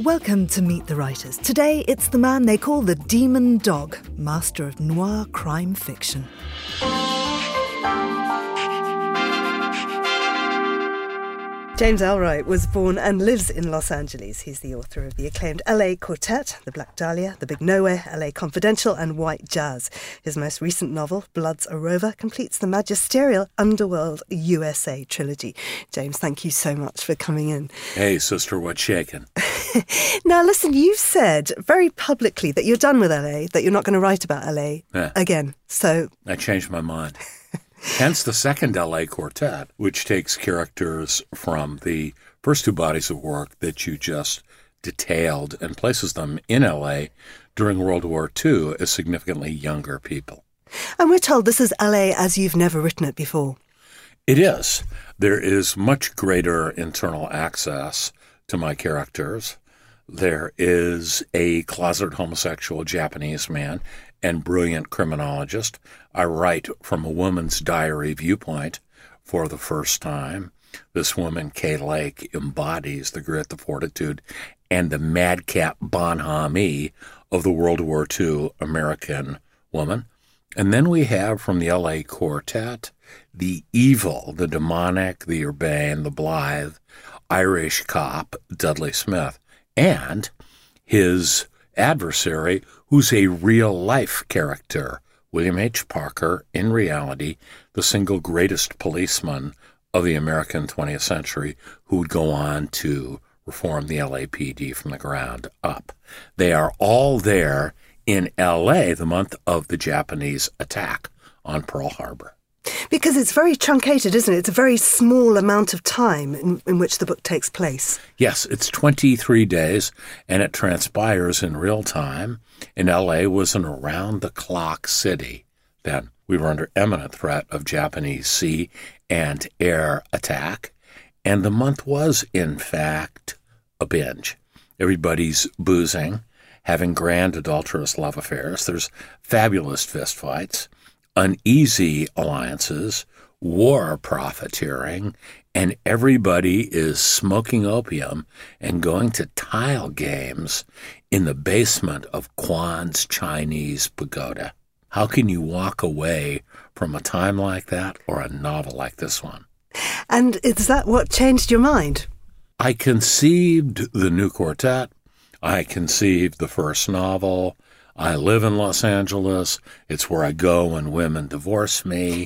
Welcome to Meet the Writers. Today, it's the man they call the Demon Dog, master of noir crime fiction. James Ellroy was born and lives in Los Angeles. He's the author of the acclaimed LA Quartet, The Black Dahlia, The Big Nowhere, LA Confidential and White Jazz. His most recent novel, Blood's a Rover, completes the magisterial Underworld USA trilogy. James, thank you so much for coming in. Hey, sister, what's shaking? Now, listen, you've said very publicly that you're done with LA, that you're not going to write about LA again. So I changed my mind. Hence the second LA Quartet, which takes characters from the first two bodies of work that you just detailed and places them in LA during World War II as significantly younger people. And we're told this is LA as you've never written it before. It is. There is much greater internal access to my characters. There is a closeted homosexual Japanese man and brilliant criminologist. I write from a woman's diary viewpoint for the first time. This woman, Kay Lake, embodies the grit, the fortitude, and the madcap bonhomie of the World War II American woman. And then we have from the LA Quartet the evil, the demonic, the urbane, the blithe Irish cop, Dudley Smith, and his adversary, who's a real-life character, William H. Parker, in reality, the single greatest policeman of the American 20th century, who would go on to reform the LAPD from the ground up. They are all there in L.A. the month of the Japanese attack on Pearl Harbor. Because it's very truncated, isn't it? It's a very small amount of time in which the book takes place. Yes, it's 23 days, and it transpires in real time. And L.A. was an around-the-clock city then. We were under imminent threat of Japanese sea and air attack, and the month was, in fact, a binge. Everybody's boozing, having grand adulterous love affairs. There's fabulous fistfights, uneasy alliances, war profiteering, and everybody is smoking opium and going to tile games in the basement of Kwan's Chinese pagoda. How can you walk away from a time like that or a novel like this one? And is that what changed your mind? I conceived the new quartet. I conceived the first novel. I live in Los Angeles. It's where I go when women divorce me.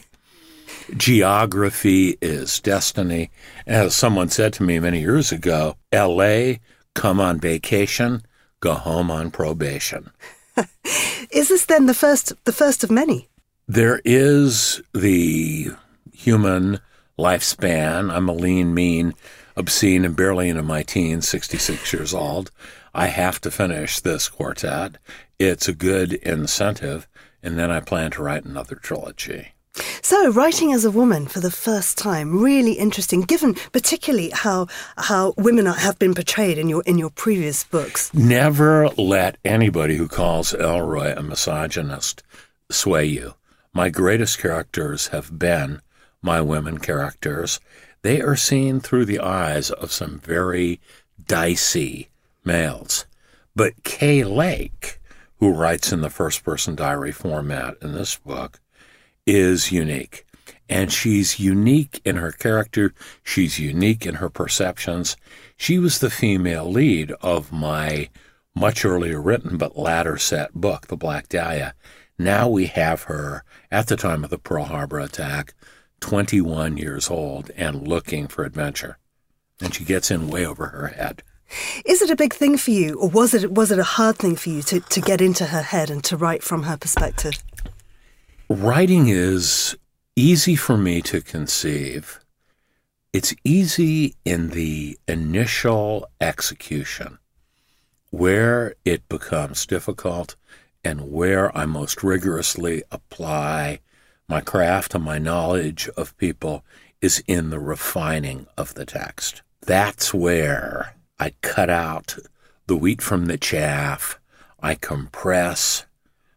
Geography is destiny. As someone said to me many years ago, L.A., come on vacation, go home on probation. Is this then the first of many? There is the human lifespan. I'm a lean, mean, obscene, and barely into my teens, 66 years old. I have to finish this quartet. It's a good incentive, and then I plan to write another trilogy. So, writing as a woman for the first time, really interesting, given particularly how women have been portrayed in your previous books. Never let anybody who calls Ellroy a misogynist sway you. My greatest characters have been my women characters. They are seen through the eyes of some very dicey males. But Kay Lake, who writes in the first-person diary format in this book, is unique. And she's unique in her character. She's unique in her perceptions. She was the female lead of my much earlier written but latter set book, The Black Dahlia. Now we have her, at the time of the Pearl Harbor attack, 21 years old and looking for adventure. And she gets in way over her head. Is it a big thing for you, or was it a hard thing for you to get into her head and to write from her perspective? Writing is easy for me to conceive. It's easy in the initial execution. Where it becomes difficult and where I most rigorously apply my craft and my knowledge of people is in the refining of the text. That's where I cut out the wheat from the chaff. I compress.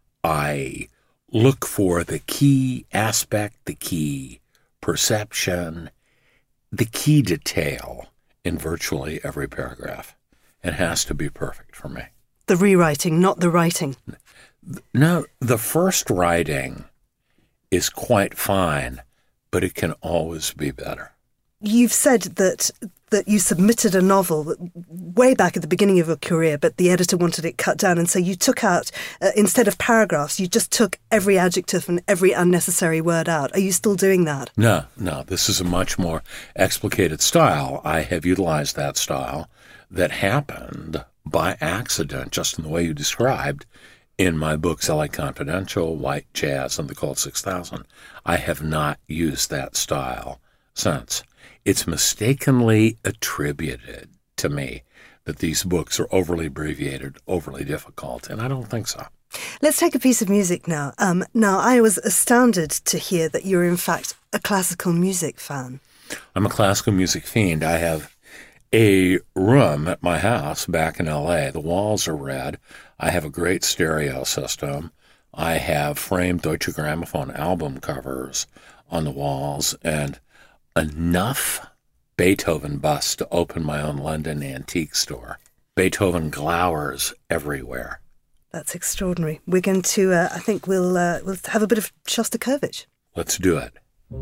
I look for the key aspect, the key perception, the key detail in virtually every paragraph. It has to be perfect for me. The rewriting, not the writing. No, the first writing is quite fine, but it can always be better. You've said that you submitted a novel way back at the beginning of your career, but the editor wanted it cut down, and so you took out, instead of paragraphs, you just took every adjective and every unnecessary word out. Are you still doing that? No, this is a much more explicated style. I have utilized that style that happened by accident, just in the way you described, in my books L.A. Confidential, White Jazz, and The Colt 6000. I have not used that style since. It's mistakenly attributed to me that these books are overly abbreviated, overly difficult, and I don't think so. Let's take a piece of music now. Now, I was astounded to hear that you're in fact a classical music fan. I'm a classical music fiend. I have a room at my house back in L.A. The walls are red. I have a great stereo system. I have framed Deutsche Grammophon album covers on the walls, and enough Beethoven busts to open my own London antique store. Beethoven glowers everywhere. That's extraordinary. We're going to, I think we'll have a bit of Shostakovich. Let's do it.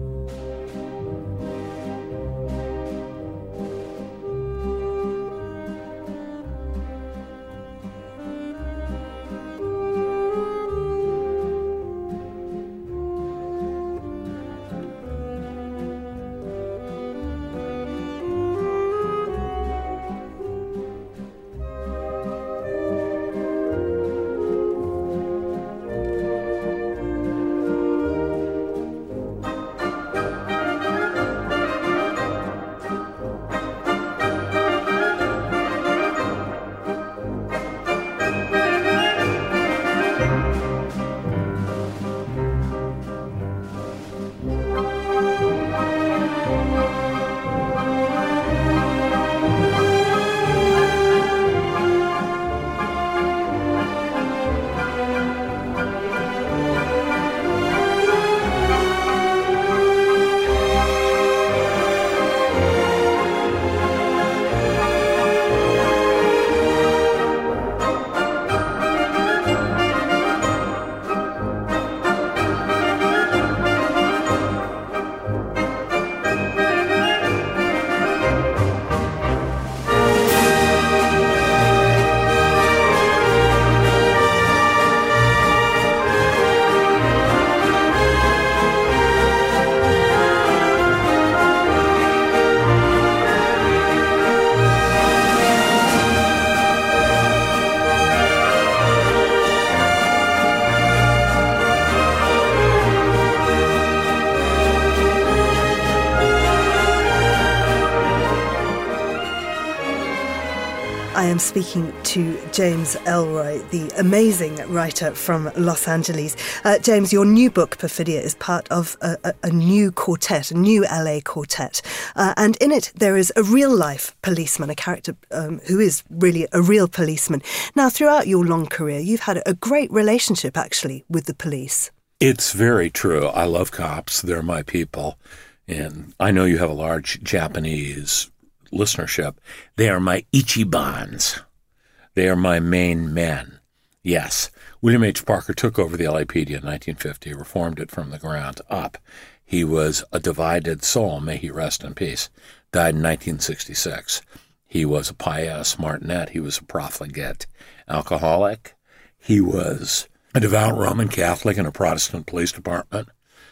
I am speaking to James Ellroy, the amazing writer from Los Angeles. James, your new book, Perfidia, is part of a new quartet, a new LA quartet. And in it, there is a real-life policeman, a character who is really a real policeman. Now, throughout your long career, you've had a great relationship, actually, with the police. It's very true. I love cops. They're my people. And I know you have a large Japanese listenership. They are my ichibans. They are my main men. Yes, William H. Parker took over the LAPD in 1950, reformed it from the ground up. He was a divided soul, may he rest in peace. Died in 1966. He was a pious martinet. He was a profligate alcoholic. He was a devout Roman Catholic in a Protestant police department.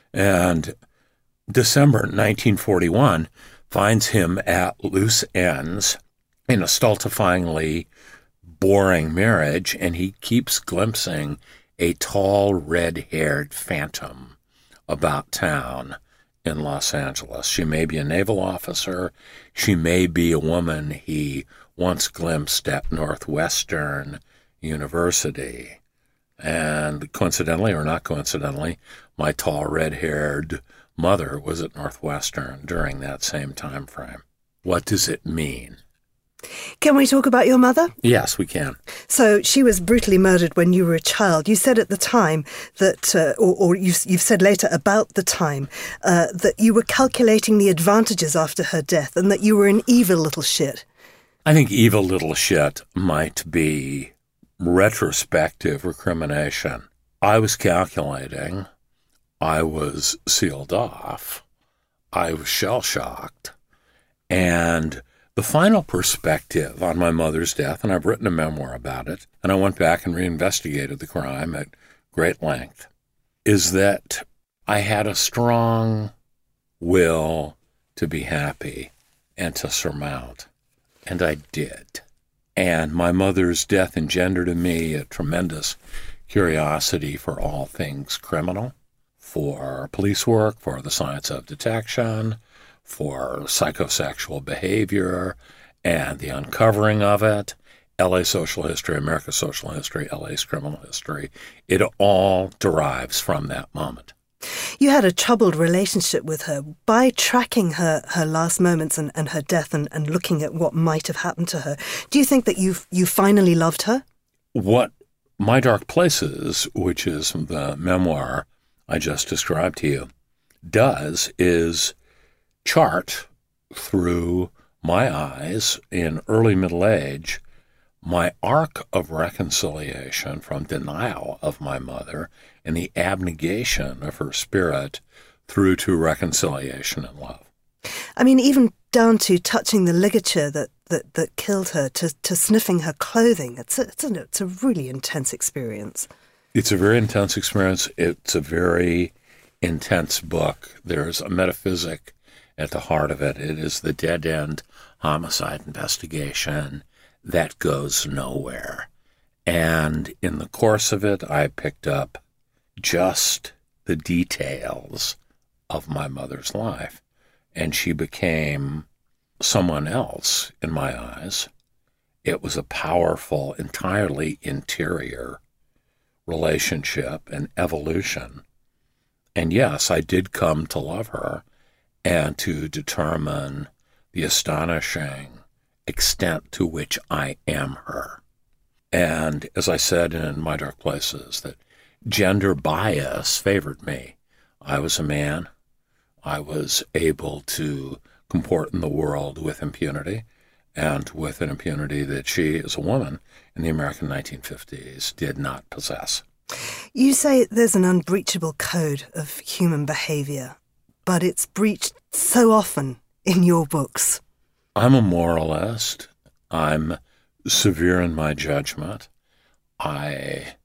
And December 1941 finds him at loose ends in a stultifyingly boring marriage, and he keeps glimpsing a tall, red-haired phantom about town in Los Angeles. She may be a naval officer. She may be a woman he once glimpsed at Northwestern University. And coincidentally or not coincidentally, my tall, red-haired mother was at Northwestern during that same time frame. What does it mean? Can we talk about your mother? Yes, we can. So she was brutally murdered when you were a child. You said at the time that, or you've said later about the time, that you were calculating the advantages after her death and that you were an evil little shit. I think evil little shit might be retrospective recrimination. I was calculating. I was sealed off. I was shell-shocked. And the final perspective on my mother's death, and I've written a memoir about it, and I went back and reinvestigated the crime at great length, is that I had a strong will to be happy and to surmount. And I did. And my mother's death engendered in me a tremendous curiosity for all things criminal, for police work, for the science of detection, for psychosexual behavior and the uncovering of it, LA social history, America's social history, LA's criminal history. It all derives from that moment. You had a troubled relationship with her. By tracking her last moments and her death and looking at what might have happened to her, do you think that you finally loved her? What My Dark Places, which is the memoir I just described to you, does is chart through my eyes in early middle age my arc of reconciliation from denial of my mother and the abnegation of her spirit through to reconciliation and love. I mean, even down to touching the ligature that killed her, to sniffing her clothing. It's a really intense experience. It's a very intense experience. It's a very intense book. There's a metaphysic at the heart of it. It is the dead-end homicide investigation that goes nowhere. And in the course of it, I picked up just the details of my mother's life. And she became someone else in my eyes. It was a powerful, entirely interior relationship and evolution. And yes, I did come to love her and to determine the astonishing extent to which I am her. And as I said in My Dark Places, that gender bias favored me. I was a man. I was able to comport in the world with impunity, and with an impunity that she, as a woman in the American 1950s, did not possess. You say there's an unbreachable code of human behavior, but it's breached so often in your books. I'm a moralist. I'm severe in my judgment. I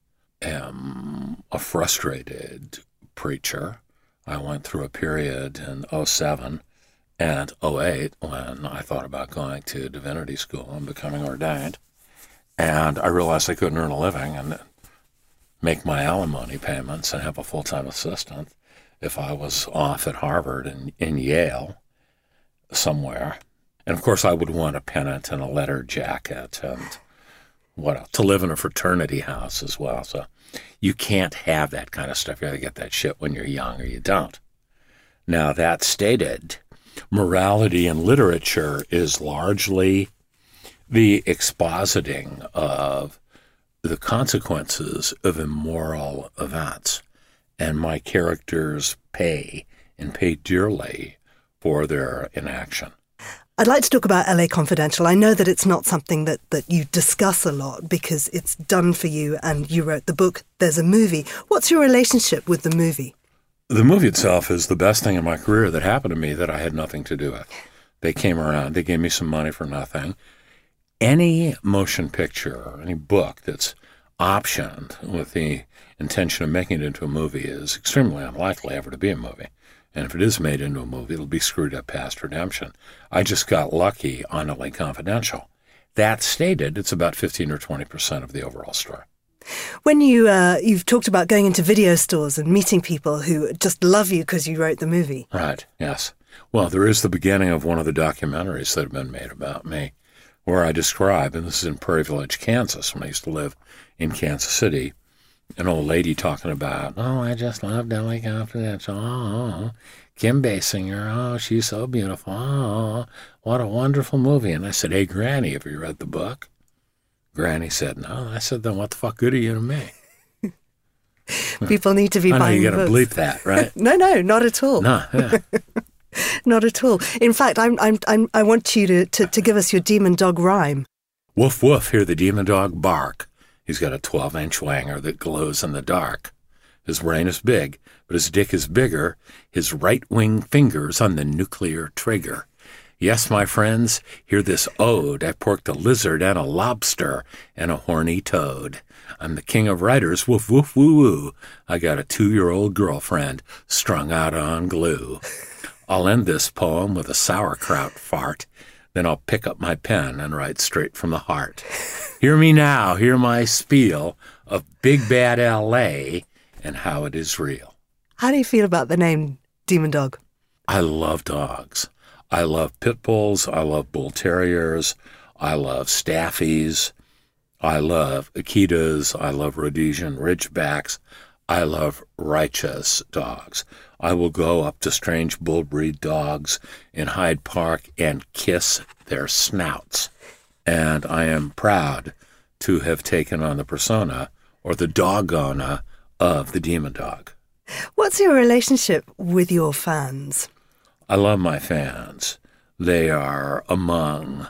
am a frustrated preacher. I went through a period in 2007 and 2008 when I thought about going to divinity school and becoming ordained. And I realized I couldn't earn a living and make my alimony payments and have a full-time assistant if I was off at Harvard and in Yale somewhere. And of course I would want a pennant and a leather jacket and what else? To live in a fraternity house as well. So you can't have that kind of stuff. You got to get that shit when you're young or you don't. Now, that stated, morality in literature is largely the expositing of the consequences of immoral events. And my characters pay dearly for their inaction. I'd like to talk about LA Confidential. I know that it's not something that you discuss a lot because it's done for you and you wrote the book. There's a movie. What's your relationship with the movie? The movie itself is the best thing in my career that happened to me that I had nothing to do with. They came around. They gave me some money for nothing. Any motion picture or any book that's optioned with the intention of making it into a movie is extremely unlikely ever to be a movie. And if it is made into a movie, it'll be screwed up past redemption. I just got lucky on LA Confidential. That stated, it's about 15 or 20% of the overall story. When you've talked about going into video stores and meeting people who just love you because you wrote the movie. Right, yes. Well, there is the beginning of one of the documentaries that have been made about me, where I describe, and this is in Prairie Village, Kansas, when I used to live in Kansas City, an old lady talking about, oh, I just loved LA Confidential. Oh, Kim Basinger. Oh, she's so beautiful. Oh, what a wonderful movie. And I said, hey, Granny, have you read the book? Granny said, no. I said, then what the fuck good are you to me? People need to be buying books. I know you got to bleep that, right? No, not at all. No, yeah. Not at all. In fact, I want you to give us your demon dog rhyme. Woof, woof, hear the demon dog bark. He's got a 12-inch wanger that glows in the dark. His brain is big, but his dick is bigger. His right wing finger's on the nuclear trigger. Yes, my friends, hear this ode. I porked a lizard and a lobster and a horny toad. I'm the king of writers, woof, woof, woo, woo. I got a 2-year-old girlfriend strung out on glue. I'll end this poem with a sauerkraut fart. Then I'll pick up my pen and write straight from the heart. Hear me now, hear my spiel of Big Bad L.A. and how it is real. How do you feel about the name Demon Dog? I love dogs. I love pit bulls. I love bull terriers. I love staffies. I love Akitas. I love Rhodesian Ridgebacks. I love righteous dogs. I will go up to strange bull breed dogs in Hyde Park and kiss their snouts. And I am proud to have taken on the persona or the dogona of the demon dog. What's your relationship with your fans? I love my fans. They are among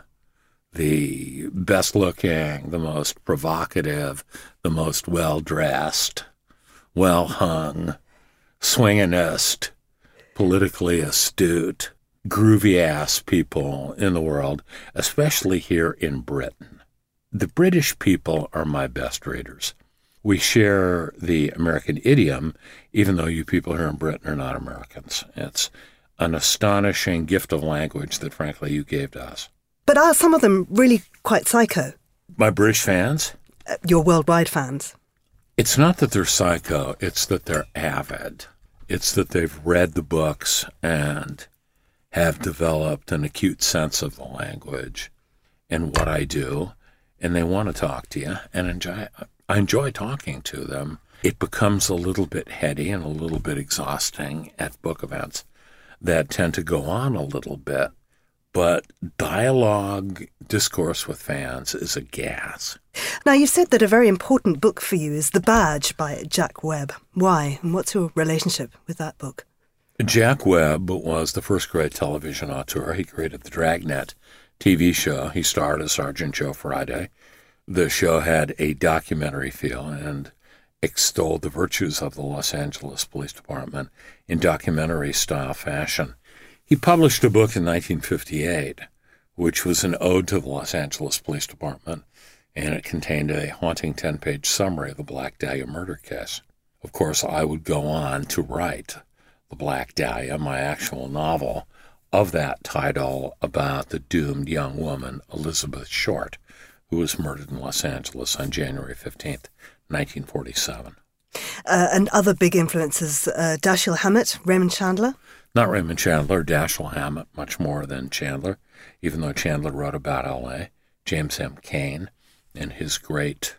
the best looking, the most provocative, the most well-dressed, well-hung, swinginist, politically astute, groovy-ass people in the world, especially here in Britain. The British people are my best readers. We share the American idiom, even though you people here in Britain are not Americans. It's an astonishing gift of language that, frankly, you gave to us. But are some of them really quite psycho? My British fans? Your worldwide fans? It's not that they're psycho, it's that they're avid. It's that they've read the books and have developed an acute sense of the language and what I do, and they want to talk to you, and I enjoy talking to them. It becomes a little bit heady and a little bit exhausting at book events that tend to go on a little bit, but dialogue, discourse with fans is a gas. Now, you've said that a very important book for you is The Badge by Jack Webb. Why, and what's your relationship with that book? Jack Webb was the first great television auteur. He created the Dragnet TV show. He starred as Sergeant Joe Friday. The show had a documentary feel and extolled the virtues of the Los Angeles Police Department in documentary-style fashion. He published a book in 1958, which was an ode to the Los Angeles Police Department, and it contained a haunting 10-page summary of the Black Dahlia murder case. Of course, I would go on to write The Black Dahlia, my actual novel, of that title about the doomed young woman, Elizabeth Short, who was murdered in Los Angeles on January 15th, 1947. And other big influences, Dashiell Hammett, Raymond Chandler? Not Raymond Chandler, Dashiell Hammett, much more than Chandler, even though Chandler wrote about L.A. James M. Cain and his great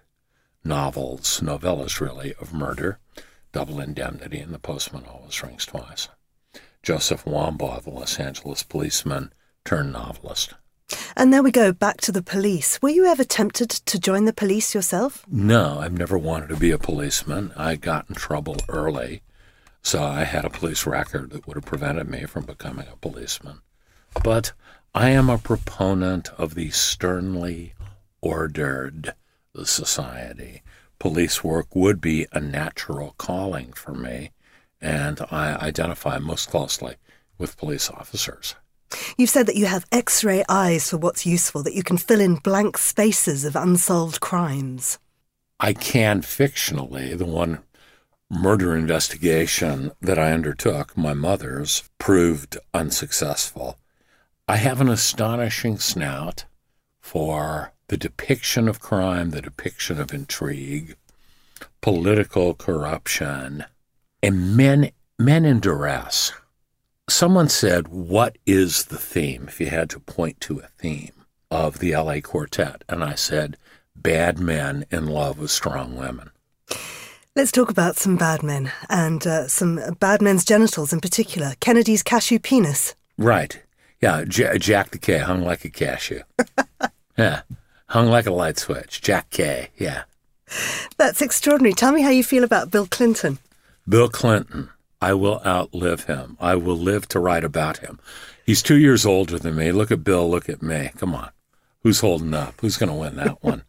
novellas really, of murder, Double Indemnity and The Postman Always Rings Twice. Joseph Wambaugh, the Los Angeles policeman turned novelist. And there we go, back to the police. Were you ever tempted to join the police yourself? No, I've never wanted to be a policeman. I got in trouble early, so I had a police record that would have prevented me from becoming a policeman. But I am a proponent of the sternly ordered society. Police work would be a natural calling for me, and I identify most closely with police officers. You've said that you have X-ray eyes for what's useful, that you can fill in blank spaces of unsolved crimes. I can fictionally. The one murder investigation that I undertook, my mother's, proved unsuccessful. I have an astonishing snout for the depiction of crime, the depiction of intrigue, political corruption, and men in duress. Someone said, what is the theme, if you had to point to a theme, of the L.A. Quartet? And I said, bad men in love with strong women. Let's talk about some bad men, and some bad men's genitals in particular. Kennedy's cashew penis. Right. Yeah, Jack the K, hung like a cashew. Yeah, hung like a light switch. Jack K, yeah. That's extraordinary. Tell me how you feel about Bill Clinton. Bill Clinton. I will outlive him. I will live to write about him. He's 2 years older than me. Look at Bill. Look at me. Come on. Who's holding up? Who's going to win that one?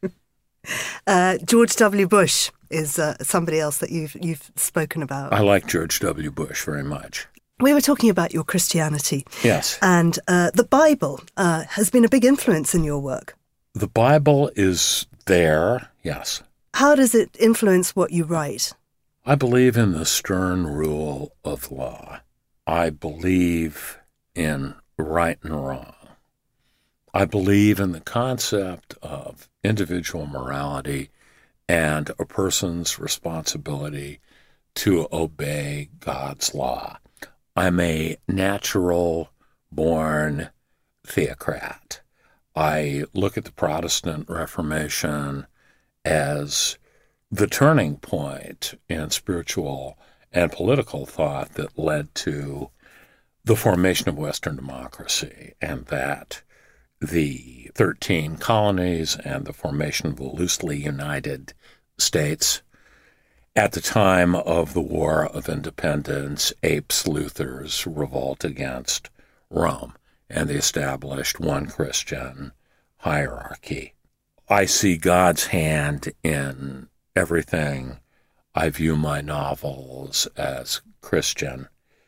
George W. Bush is somebody else that you've spoken about. I like George W. Bush very much. We were talking about your Christianity. Yes. And the Bible has been a big influence in your work. The Bible is there, yes. How does it influence what you write? I believe in the stern rule of law. I believe in right and wrong. I believe in the concept of individual morality and a person's responsibility to obey God's law. I'm a natural-born theocrat. I look at the Protestant Reformation as the turning point in spiritual and political thought that led to the formation of Western democracy, and that the 13 colonies and the formation of the loosely united states at the time of the War of Independence apes Luther's revolt against Rome, and they established one Christian hierarchy. I see God's hand in everything. I view my novels as Christian.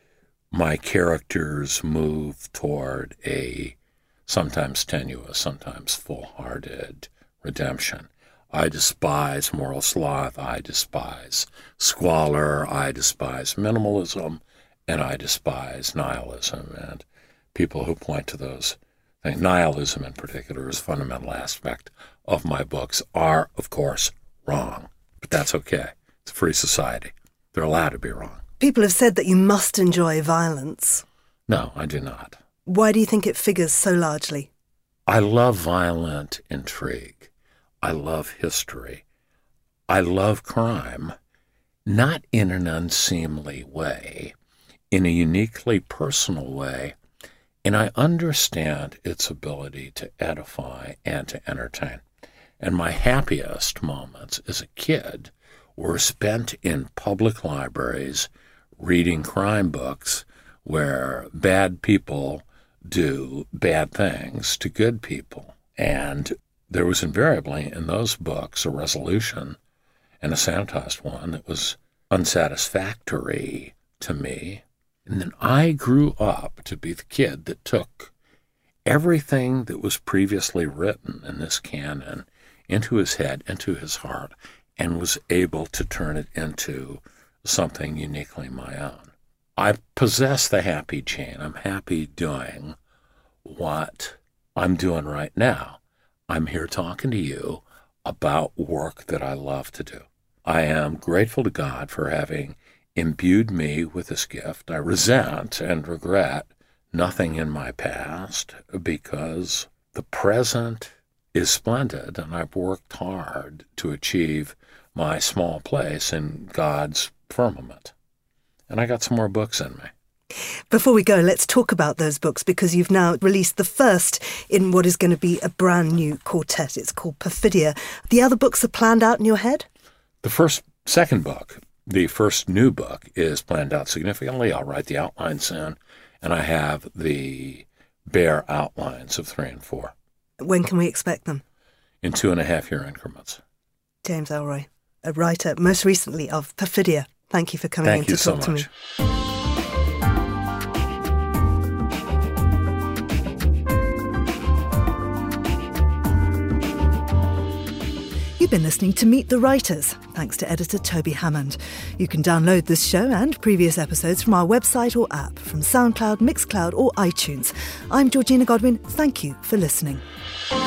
My characters move toward a sometimes tenuous, sometimes full-hearted redemption. I despise moral sloth, I despise squalor, I despise minimalism, and I despise nihilism. And people who point to those things, nihilism in particular, is a fundamental aspect of my books, are, of course, wrong. But that's okay. It's a free society. They're allowed to be wrong. People have said that you must enjoy violence. No, I do not. Why do you think it figures so largely? I love violent intrigue. I love history. I love crime, not in an unseemly way, in a uniquely personal way, and I understand its ability to edify and to entertain. And my happiest moments as a kid were spent in public libraries reading crime books where bad people do bad things to good people. And there was invariably in those books a resolution, and a sanitized one, that was unsatisfactory to me. And then I grew up to be the kid that took everything that was previously written in this canon into his head, into his heart, and was able to turn it into something uniquely my own. I possess the happy gene. I'm happy doing what I'm doing right now. I'm here talking to you about work that I love to do. I am grateful to God for having imbued me with this gift. I resent and regret nothing in my past because the present is splendid, and I've worked hard to achieve my small place in God's firmament. And I got some more books in me. Before we go, let's talk about those books, because you've now released the first in what is going to be a brand new quartet. It's called Perfidia. The other books are planned out in your head? The second book, the first new book, is planned out significantly. I'll write the outline soon, and I have the bare outlines of 3 and 4. When can we expect them? In 2.5-year increments. James Ellroy, a writer most recently of Perfidia. Thank you for coming in to talk to me. You've been listening to Meet the Writers, thanks to editor Toby Hammond. You can download this show and previous episodes from our website or app, from SoundCloud, Mixcloud or iTunes. I'm Georgina Godwin. Thank you for listening.